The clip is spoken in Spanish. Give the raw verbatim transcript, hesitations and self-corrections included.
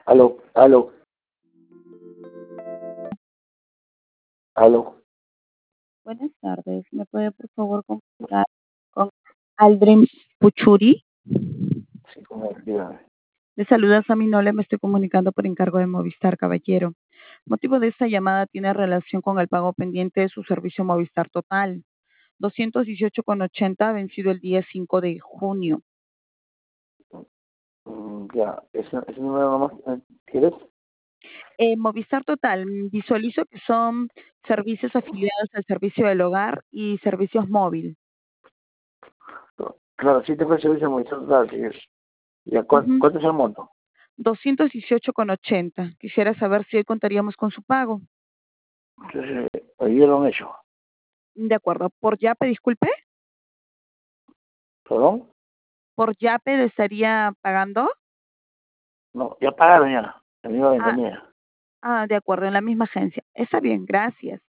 Aló, aló, aló. Buenas tardes. ¿Me puede por favor comunicar con Aldrin Puchuri? Sí, como, dígame. Le saluda Sami Nole, me estoy comunicando por encargo de Movistar, caballero. Motivo de esta llamada tiene relación con el pago pendiente de su servicio Movistar Total. doscientos dieciocho con ochenta, vencido el día cinco de junio. Mm, ya, ese, ese número nomás, eh, ¿quieres? Eh, Movistar Total, mm, visualizo que son servicios afiliados al servicio del hogar y servicios móvil. No, claro, sí tengo el servicio muy total, sí es. Ya, ¿cuánto, Ujú. ¿cuánto es el monto? doscientos dieciocho con ochenta. Quisiera saber si hoy contaríamos con su pago. Entonces, eh, hoy día lo han hecho. De acuerdo. ¿Por Yape, disculpe? ¿Perdón? ¿Por Yape le estaría pagando? No, ya pagaron ya. La misma Ah, ventanilla. ah, de acuerdo, en la misma agencia. Está bien, gracias.